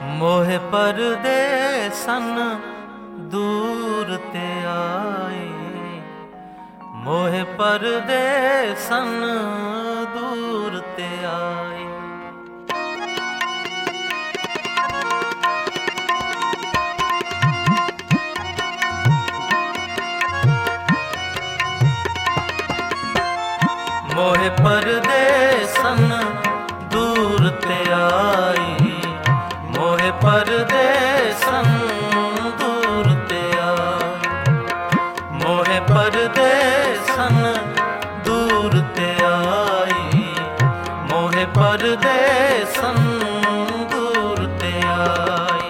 मोहे परदेसन दूर ते आए, मोहे परदेसन दूर ते आए। मोहे परदेसन दूर ते आए, मोहे परदेसन दूर ते आए, मोहे परदेसन दूर ते आए, मोहे परदेसन दूर ते आए।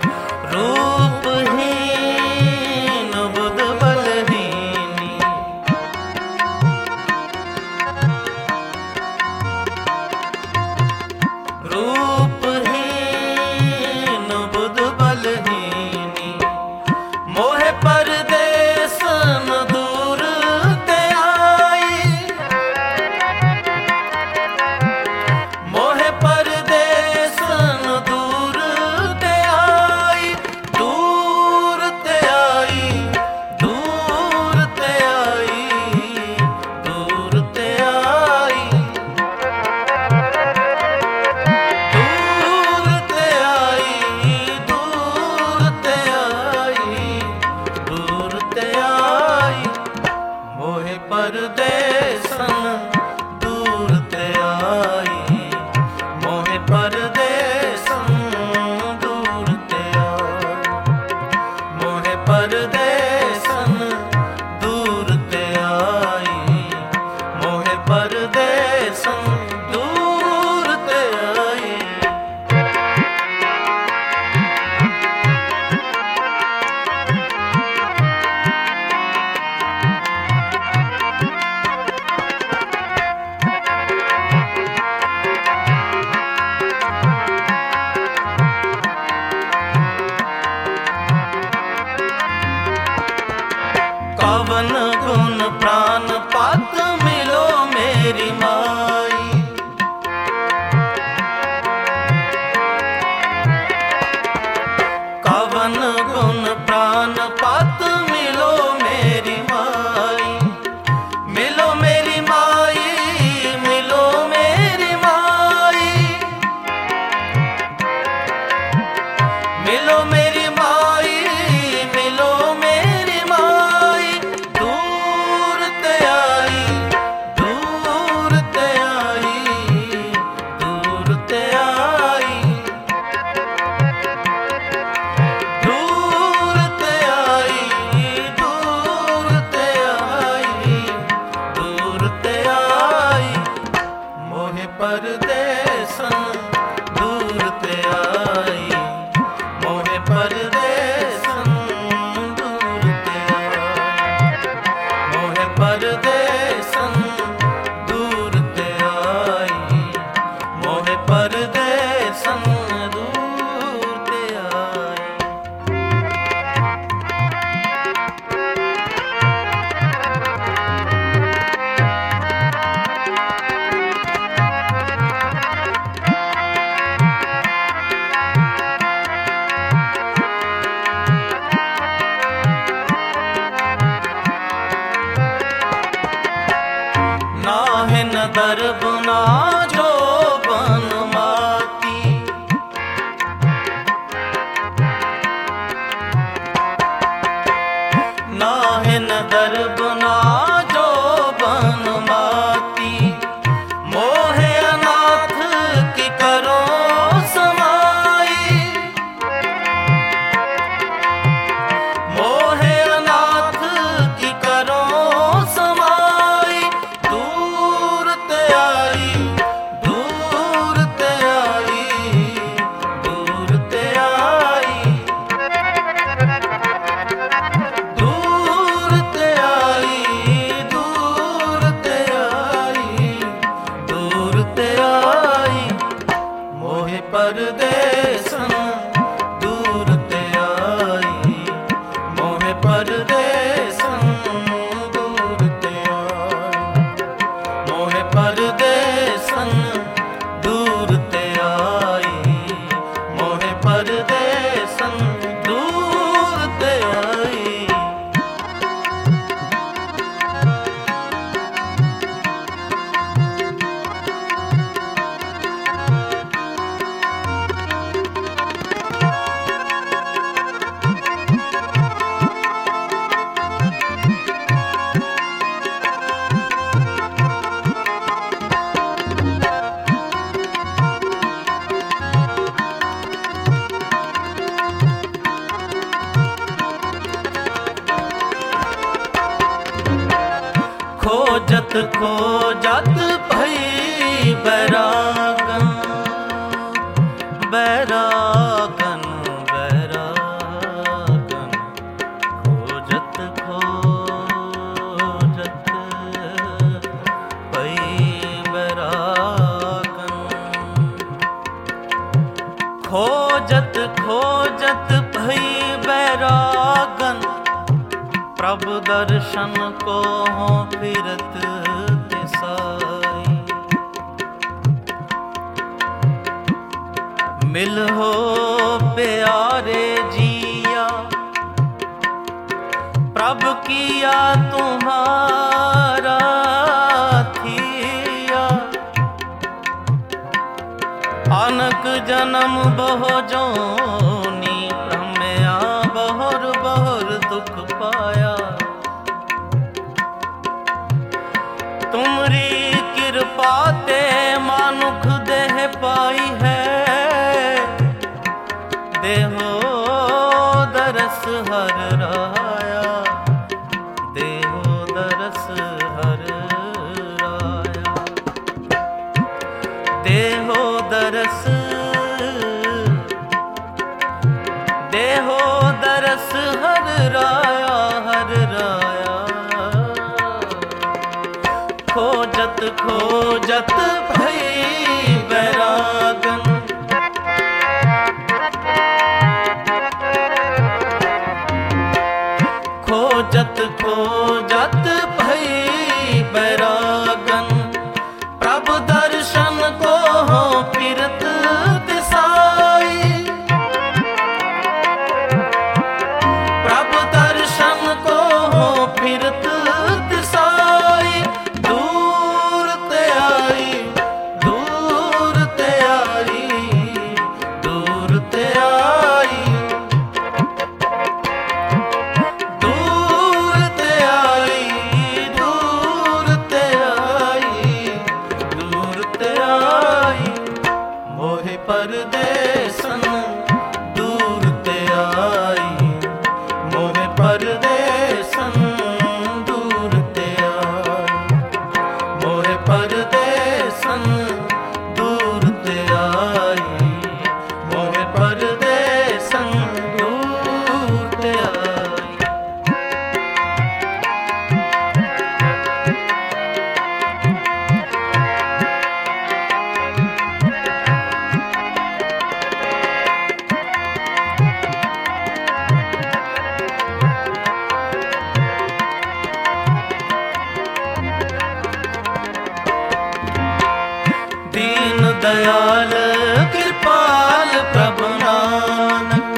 रूपहीन बुध बलहीनी, रूपहीन बुध बलहीनी, मोहे परदेसन दूर ते आई, मोहे परदेसन दूर ते आई, दूर ते आई, दूर ते आई, दूर ते आई, दूर ते आई, दूर ते आई, दूर ते आई। मोहे परदेसन दूर ते आई, मोहे परदेसन दूर ते आई, मोहे परदेसन दूर ते आई, मोहे परदेसन दूर ते आई। कवन गुण प्राण पात मिलो मेरी माई, कवन गुण प्राण पात मिलो मेरी माई, मिलो मेरी माई, मिलो मेरी माई, मिलो मेरी माई, मिलो मेरी माई। दूर ते आई, दूर ते आई, दूर ते आई, दूर ते आई, दूर ते आई, दूर ते आई। मोहे परदेसन दूर ते आई, मोहे परदेसन दूर ते आई, मोहे परदेसन दूर ते आई, मोहे परदेसन दूर ते आई। नाहे न दर्ब ना जो बन माती, नाहे न दर्ब ना जो बन माती, मोहे अनाथ की करो समाई, मोहे अनाथ की करो समाई। दूर ते आई, दूर ते आई, दूर ते आई, दूर ते आई, खोजत खोजत भई बैरागन, बैरागन बैरागन, खोजत खोजत भई बैरागन, खोजत खोजत भई बैरागन, प्रभु दर्शन को हो फिरत तिसाई। मिल हो प्यारे जिया, प्रभु किया तुम्हारा थिया, अनक जन्म बहु जोनी, ब्रह्मया बहुर बहुर दुख पाया। तुमरी कृपा ते मानुख देह पाई है, देहो दरस हर राया, देहो दरस हर राया, देहो दरस, देहो दरस हर राया, हर राया। खोजत खोजत भई बैरागन, खोजत खोजत भई बैरागन, प्रभु दर्शन को हो फिरत तिसाई। प्रभु दर्शन को हो फिरत तिसाई, दूर ते आई, दूर ते आई, दूर ते आई, दूर ते आई, दूर ते आई, दूर ते आई। मोहे परदेसन दूर ते आई, मोहे परदेसन दूर ते आई, मोहे परदेसन दूर ते आई, मोहे परदेसन दूर ते आई। दीन दयाल कृपाल प्रभु नानक,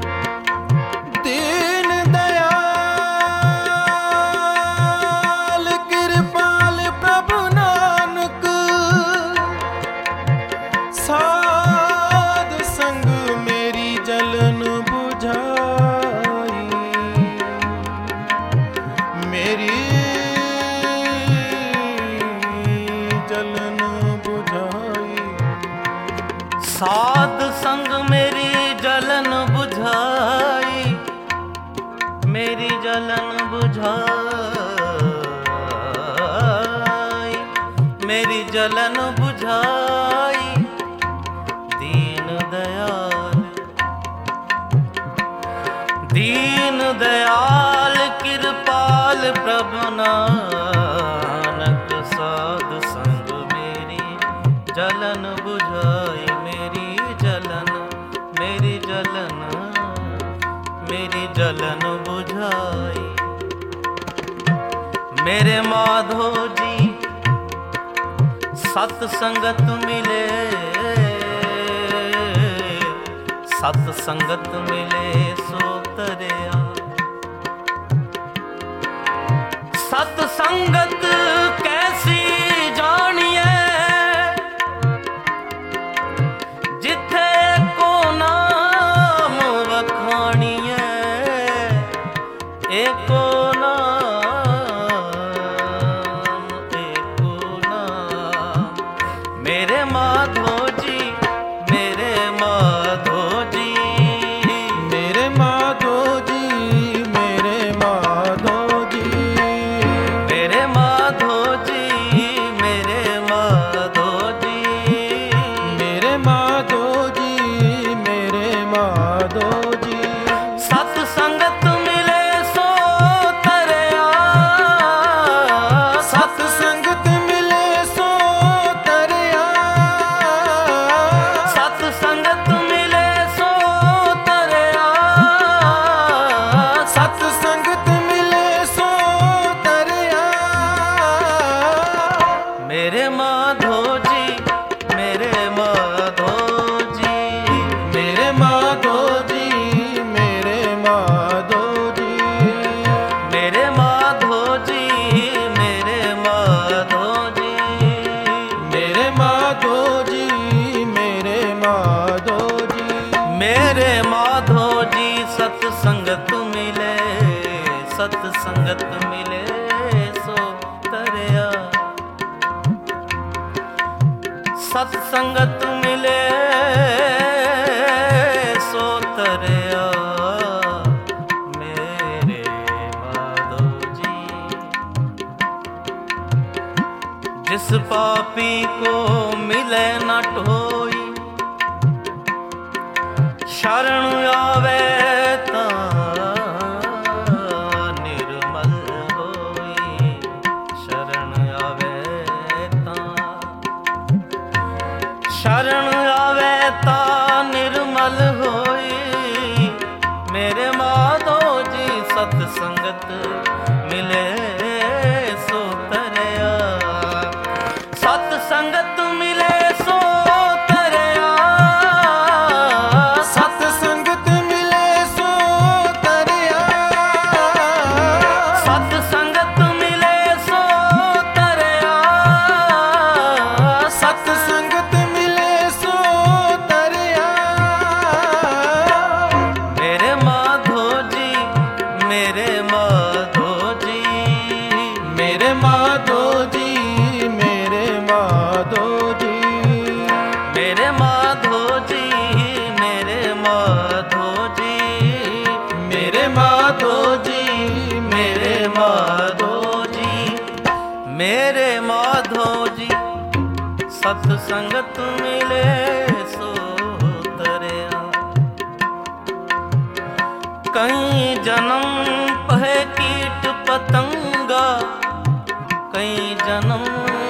दीन दयाल कृपाल प्रभु नानक, साध संग मेरी जलन बुझाई, मेरी जलन बुझाई। साध संग मेरी जलन बुझाई, मेरी जलन बुझाई, मेरी जलन बुझाई। दीन दयाल, दीन दयाल कृपाल प्रभु नानक, साध संग मेरी जलन बुझाई, मेरी जलन, मेरी जलन, मेरी जलन बुझाई। मेरे माधो जी सत संगत मिले, सत संगत मिले सो तरिया। सत संगत कैसी जानिए, जिथे को नाम वखानिए, एको नाम, एको नाम। मेरे माधो जी, मेरे माधो जी, मेरे माधो जी, मेरे माधो जी, मेरे माधो माधो जी। सत संगत मिले सो तरिया, सत संगत मिले सो तरिया, सत संगत मिले सो तरिया, सत संगत मिले सो तरिया। मेरे माधो जी, मेरे माधो जी, मेरे माधो जी, मेरे माधो जी, मेरे माधो जी, मेरे माधो जी, मेरे माधो जी, मेरे माधो जी। मेरे माधो जी। सत्संगत मिले, सत्संगत मिले सो तरिया, सत्संगत मिले सो तरिया। मेरे माधो जी। जिस पापी को मिले न ढोई, शरण आवे निर्मल होई, शरण आवे शरण आवे ता निर्मल होई। मेरे माधो जी। सत्संगत मिले सो तरिया, सत्संगत मिले सो तरिया, सत्संगत मिले सो तरिया, सत्संगत मिले सो तरिया, सत्संगत मिले सो तरिया। मेरे माधो जी, मेरे माधो जी, मेरे माधो जी, मेरे माधो जी, मेरे माधो जी, मेरे माधो जी, मेरे माधो जी, मेरे माधो जी, मेरे माधो जी। सत्संगत मिले सो तरिया, कहीं जन्म पहे कीट पतंगा, कहीं जन्म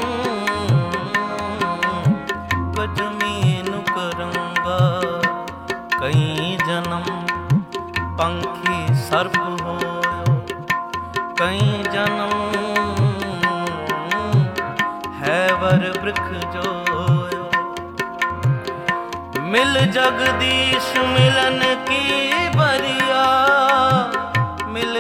कजमीन करंगा, कहीं जन्म पंखी सर्प होयो, कहीं जन्म हैवर वृक्ष जोयो। मिल जगदीश मिलन की बरिया, मिल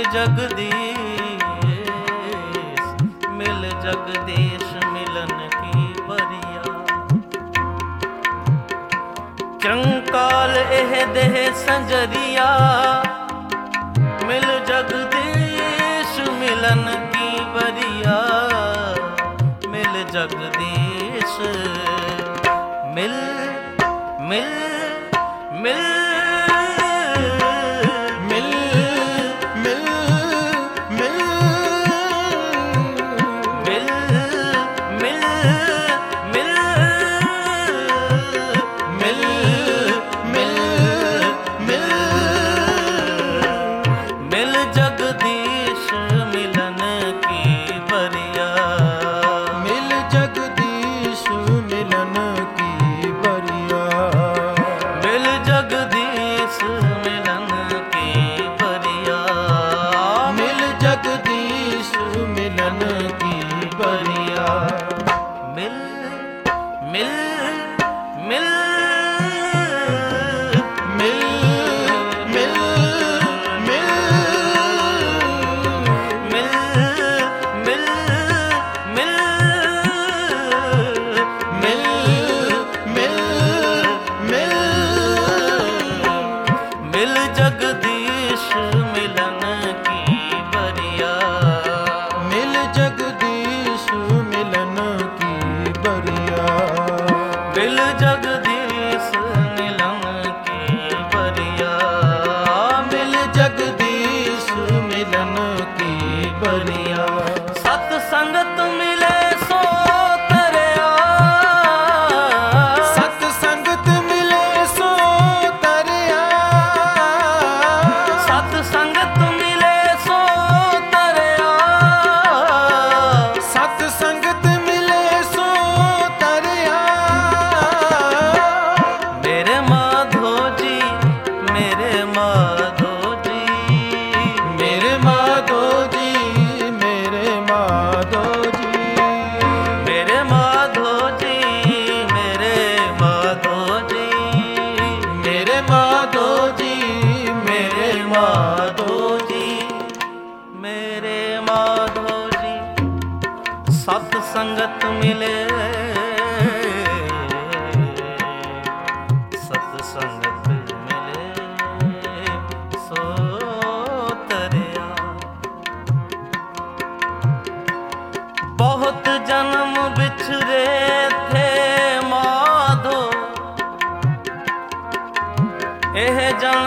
जगदीश, मिल जगदीश मिलन की बरिया। कंकाल एह देह संजरिया, मिल जगदीश मिलन की बरिया, मिल जगदीश, मिल मिल मिल मिल मिल मिल मिल मिल मिल मिल मिल मिल मिल जगदीश मिलन की बरिया, मिल जगदीश मिलन की बरिया, मिल जगदीश मिलन की बरिया, मिल जगदीश मिलन की बरिया। मिल मिल मिल मिल मिल मिल मिल मिल मिल मिल मिल मिल मिल जगदीश मिलन की बरिया, मिल जगदीश मिलन की बरिया, मिल जगदीश मिलन की बरिया, मिल जगदीश मिलन की बरिया। सत्संगत मिले सो तरिया, सत्संगत मिले सो तरिया,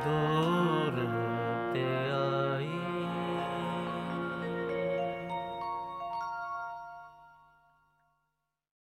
दो